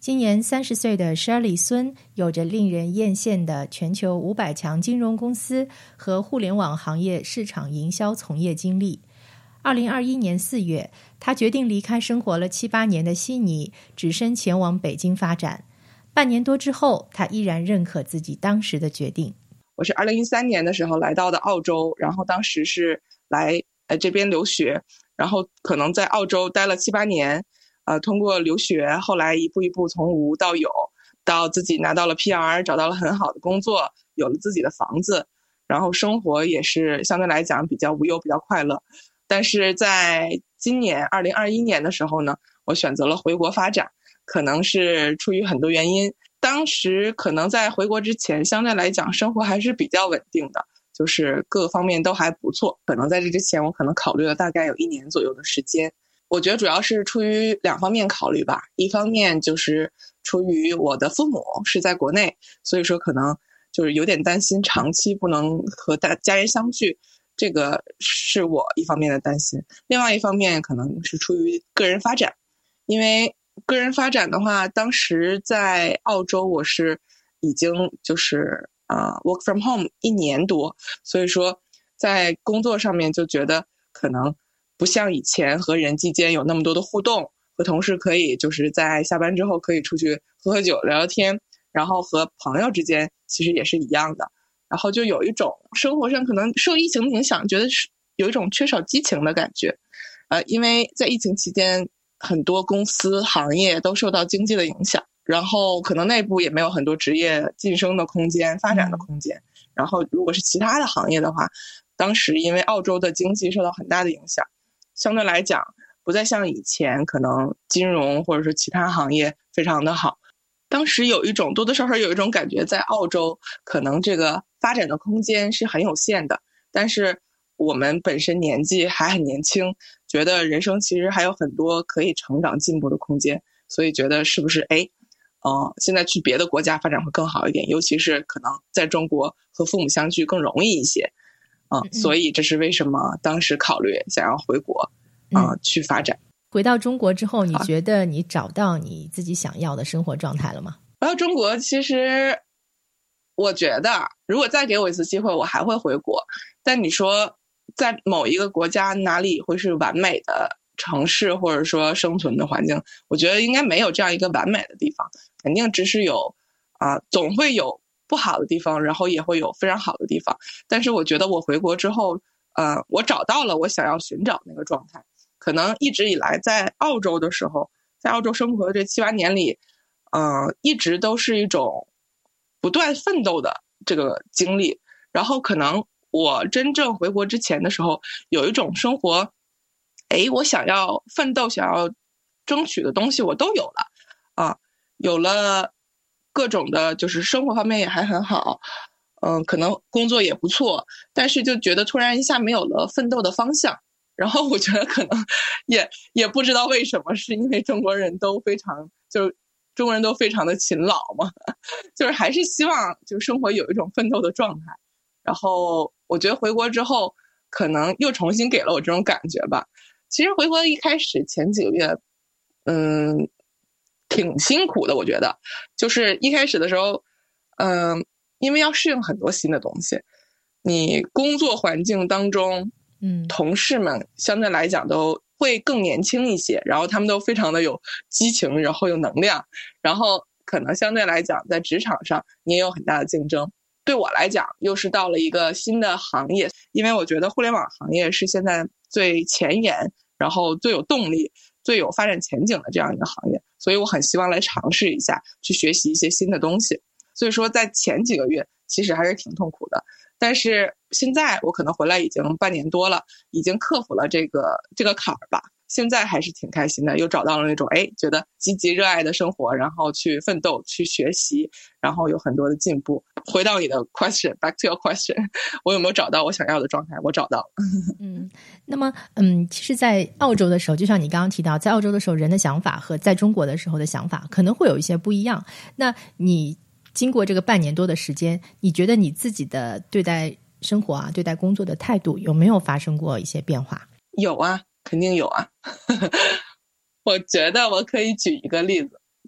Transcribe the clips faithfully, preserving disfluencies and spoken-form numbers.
今年三十岁的 Shirley 孙有着令人艳羡的全球五百强金融公司和互联网行业市场营销从业经历。二零二一年四月，他决定离开生活了七八年的悉尼，只身前往北京发展。半年多之后，他依然认可自己当时的决定。 我是二零一三年的时候来到的澳洲，然后当时是来呃这边留学，然后可能在澳洲待了七八年，呃，通过留学，后来一步一步从无到有，到自己拿到了 P R， 找到了很好的工作，有了自己的房子，然后生活也是相对来讲比较无忧，比较快乐。但是在今年二零二一年的时候呢，我选择了回国发展，可能是出于很多原因。当时可能在回国之前，相对来讲生活还是比较稳定的，就是各个方面都还不错。可能在这之前，我可能考虑了大概有一年左右的时间。我觉得主要是出于两方面考虑吧，一方面就是出于我的父母是在国内，所以说可能就是有点担心长期不能和大家人相聚，这个是我一方面的担心。另外一方面可能是出于个人发展，因为个人发展的话，当时在澳洲我是已经就是呃 work from home 一年多，所以说在工作上面就觉得可能不像以前和人际间有那么多的互动，和同事可以就是在下班之后可以出去喝喝酒聊聊天，然后和朋友之间其实也是一样的，然后就有一种生活上可能受疫情的影响，觉得是有一种缺少激情的感觉。呃，因为在疫情期间很多公司行业都受到经济的影响，然后可能内部也没有很多职业晋升的空间、发展的空间。然后如果是其他的行业的话，当时因为澳洲的经济受到很大的影响，相对来讲不再像以前可能金融或者是其他行业非常的好。当时有一种多多少少有一种感觉，在澳洲可能这个发展的空间是很有限的，但是我们本身年纪还很年轻，觉得人生其实还有很多可以成长进步的空间，所以觉得是不是哎，呃，现在去别的国家发展会更好一点，尤其是可能在中国和父母相聚更容易一些，啊、呃，所以这是为什么当时考虑想要回国啊、呃、去发展。 回到中国之后，你觉得你找到你自己想要的生活状态了吗？ 回到中国，其实我觉得如果再给我一次机会，我还会回国。但你说在某一个国家哪里会是完美的城市或者说生存的环境，我觉得应该没有这样一个完美的地方，肯定只是有啊、呃，总会有不好的地方，然后也会有非常好的地方。但是我觉得我回国之后，呃，我找到了我想要寻找那个状态。可能一直以来在澳洲的时候，在澳洲生活的这七八年里，呃，一直都是一种不断奋斗的这个经历。然后可能我真正回国之前的时候，有一种生活，哎，我想要奋斗、想要争取的东西我都有了啊，有了各种的，就是生活方面也还很好，嗯、呃，可能工作也不错，但是就觉得突然一下没有了奋斗的方向。然后我觉得可能也也不知道为什么，是因为中国人都非常就是中国人都非常的勤劳嘛，就是还是希望就生活有一种奋斗的状态。然后我觉得回国之后可能又重新给了我这种感觉吧。其实回国一开始前几个月嗯挺辛苦的，我觉得就是一开始的时候嗯因为要适应很多新的东西，你工作环境当中嗯，同事们相对来讲都会更年轻一些，然后他们都非常的有激情，然后有能量，然后可能相对来讲在职场上你也有很大的竞争。对我来讲又是到了一个新的行业，因为我觉得互联网行业是现在最前沿，然后最有动力、最有发展前景的这样一个行业，所以我很希望来尝试一下，去学习一些新的东西。所以说在前几个月其实还是挺痛苦的，但是现在我可能回来已经半年多了，已经克服了这个这个坎儿吧，现在还是挺开心的，又找到了那种哎觉得积极热爱的生活，然后去奋斗去学习，然后有很多的进步。回到你的 question back to your question， 我有没有找到我想要的状态？我找到了。 嗯，那么嗯，其实在澳洲的时候，就像你刚刚提到，在澳洲的时候人的想法和在中国的时候的想法可能会有一些不一样，那你经过这个半年多的时间，你觉得你自己的对待生活啊，对待工作的态度有没有发生过一些变化？ 有啊，肯定有啊。我觉得我可以举一个例子，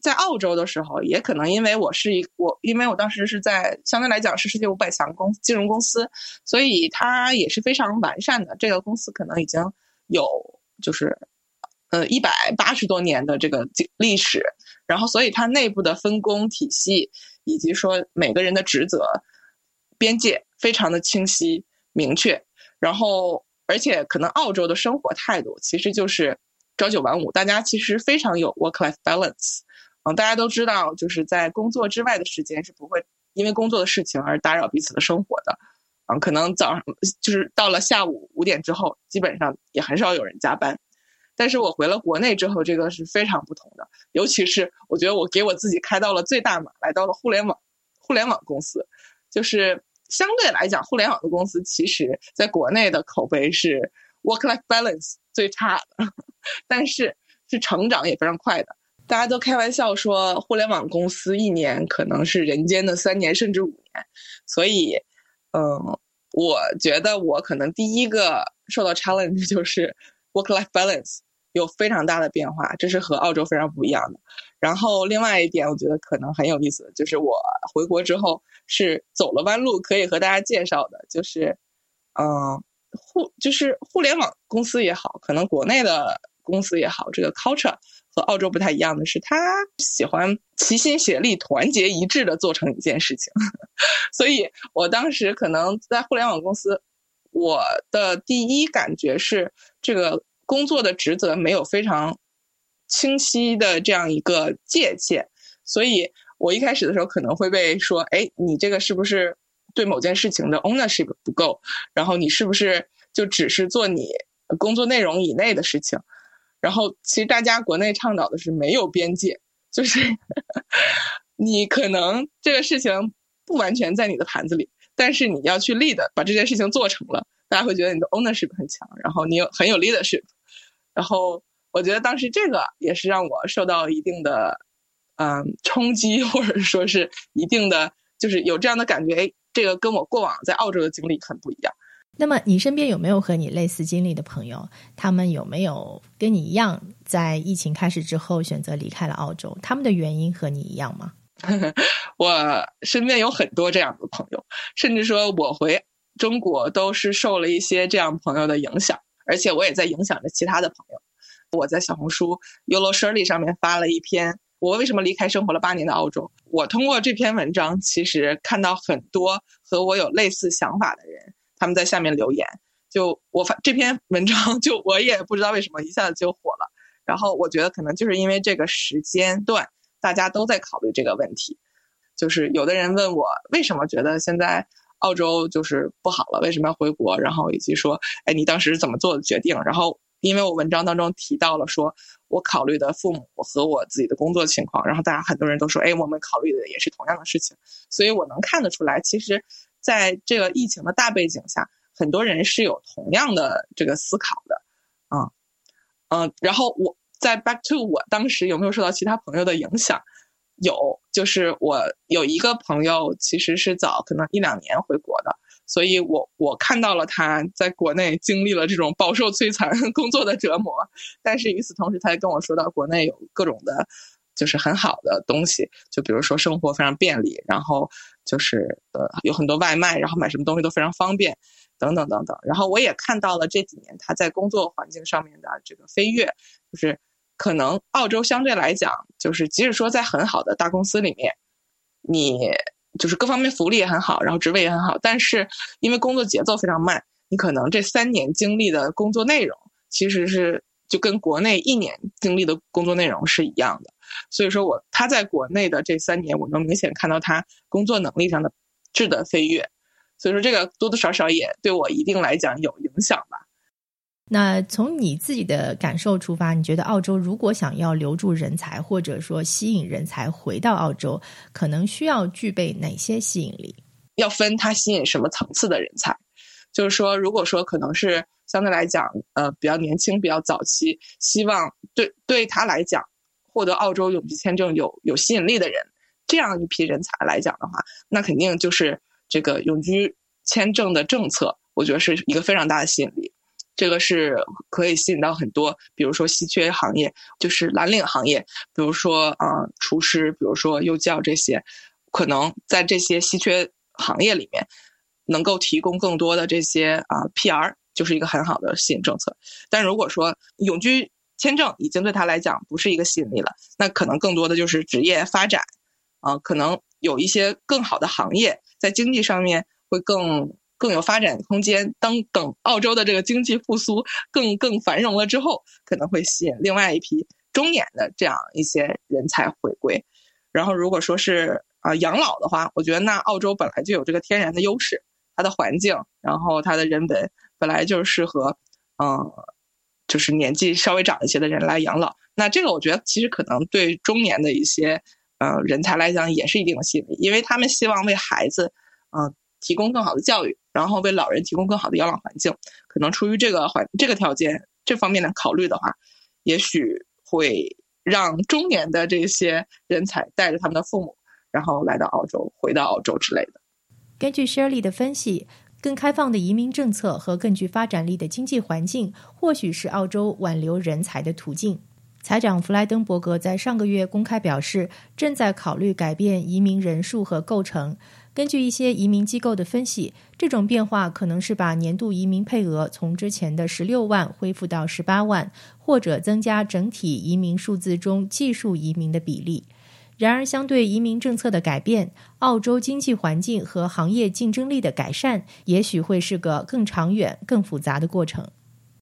在澳洲的时候，也可能因为我是一我，因为我当时是在相对来讲是世界五百强公金融公司，所以它也是非常完善的。这个公司可能已经有就是呃一百八十多年的这个历史，然后所以它内部的分工体系以及说每个人的职责边界非常的清晰明确，然后而且可能澳洲的生活态度其实就是朝九晚五，大家其实非常有 work-life balance。嗯，大家都知道，就是在工作之外的时间是不会因为工作的事情而打扰彼此的生活的。嗯，可能早上就是到了下午五点之后，基本上也很少有人加班。但是我回了国内之后，这个是非常不同的。尤其是我觉得我给我自己开到了最大码，来到了互联网互联网公司，就是相对来讲，互联网的公司其实在国内的口碑是 work-life balance 最差的，但是是成长也非常快的。大家都开玩笑说，互联网公司一年可能是人间的三年甚至五年，所以，嗯，我觉得我可能第一个受到 challenge 就是 work-life balance 有非常大的变化，这是和澳洲非常不一样的。然后另外一点，我觉得可能很有意思的就是我回国之后是走了弯路，可以和大家介绍的，就是，嗯，互就是互联网公司也好，可能国内的公司也好，这个 culture。和澳洲不太一样的是，他喜欢齐心协力、团结一致的做成一件事情。所以我当时可能在互联网公司，我的第一感觉是这个工作的职责没有非常清晰的这样一个界限，所以我一开始的时候可能会被说，哎，你这个是不是对某件事情的 ownership 不够，然后你是不是就只是做你工作内容以内的事情。然后其实大家国内倡导的是没有边界，就是你可能这个事情不完全在你的盘子里，但是你要去 lead 把这件事情做成了，大家会觉得你的 ownership 很强，然后你有很有 leadership。 然后我觉得当时这个也是让我受到一定的嗯冲击，或者说是一定的就是有这样的感觉，哎，这个跟我过往在澳洲的经历很不一样。 那么你身边有没有和你类似经历的朋友？他们有没有跟你一样在疫情开始之后选择离开了澳洲？他们的原因和你一样吗？ 我身边有很多这样的朋友，甚至说我回中国都是受了一些这样朋友的影响，而且我也在影响着其他的朋友。我在小红书 Yolo Shirley 上面发了一篇我为什么离开生活了八年的澳洲。我通过这篇文章其实看到很多和我有类似想法的人，他们在下面留言，就我发这篇文章，就我也不知道为什么一下子就火了。然后我觉得可能就是因为这个时间段大家都在考虑这个问题，就是有的人问我为什么觉得现在澳洲就是不好了，为什么要回国，然后以及说哎你当时是怎么做的决定。然后因为我文章当中提到了说我考虑的父母和我自己的工作情况，然后大家很多人都说哎我们考虑的也是同样的事情，所以我能看得出来，其实在这个疫情的大背景下，很多人是有同样的这个思考的。嗯嗯，然后我在 back to 我当时有没有受到其他朋友的影响，有，就是我有一个朋友其实是早可能一两年回国的，所以我我看到了他在国内经历了这种饱受摧残工作的折磨，但是与此同时他也跟我说到国内有各种的就是很好的东西，就比如说生活非常便利，然后就是呃有很多外卖，然后买什么东西都非常方便等等等等。然后我也看到了这几年他在工作环境上面的这个飞跃，就是可能澳洲相对来讲，就是即使说在很好的大公司里面，你就是各方面福利也很好，然后职位也很好，但是因为工作节奏非常慢，你可能这三年经历的工作内容其实是就跟国内一年经历的工作内容是一样的。所以说我他在国内的这三年，我能明显看到他工作能力上的质的飞跃，所以说这个多多少少也对我一定来讲有影响吧。 那从你自己的感受出发，你觉得澳洲如果想要留住人才，或者说吸引人才回到澳洲，可能需要具备哪些吸引力？ 要分他吸引什么层次的人才，就是说如果说可能是相对来讲呃比较年轻比较早期，希望对对他来讲获得澳洲永居签证有有吸引力的人，这样一批人才来讲的话，那肯定就是这个永居签证的政策，我觉得是一个非常大的吸引力。 这个是可以吸引到很多，比如说稀缺行业，就是蓝领行业，比如说呃厨师，比如说幼教，这些可能在这些稀缺行业里面能够提供更多的这些啊、呃、P R， 就是一个很好的吸引政策。但如果说永居签证已经对他来讲不是一个吸引力了，那可能更多的就是职业发展啊、呃，可能有一些更好的行业在经济上面会更更有发展空间，当等澳洲的这个经济复苏更更繁荣了之后，可能会吸引另外一批中年的这样一些人才回归。然后如果说是啊、呃、养老的话，我觉得那澳洲本来就有这个天然的优势，它的环境，然后它的人文本来就适合嗯、呃、就是年纪稍微长一些的人来养老。那这个我觉得其实可能对中年的一些呃人才来讲也是一定的吸引力，因为他们希望为孩子嗯、呃提供更好的教育，然后为老人提供更好的养老环境。可能出于这个环这个条件这方面的考虑的话，也许会让中年的这些人才带着他们的父母，然后来到澳洲，回到澳洲之类的。 根据 Shirley 的分析，更开放的移民政策和更具发展力的经济环境，或许是澳洲挽留人才的途径。财长弗莱登伯格在上个月公开表示，正在考虑改变移民人数和构成。根据一些移民机构的分析，这种变化可能是把年度移民配额从之前的十六万恢复到十八万，或者增加整体移民数字中技术移民的比例。然而，相对移民政策的改变，澳洲经济环境和行业竞争力的改善，也许会是个更长远、更复杂的过程。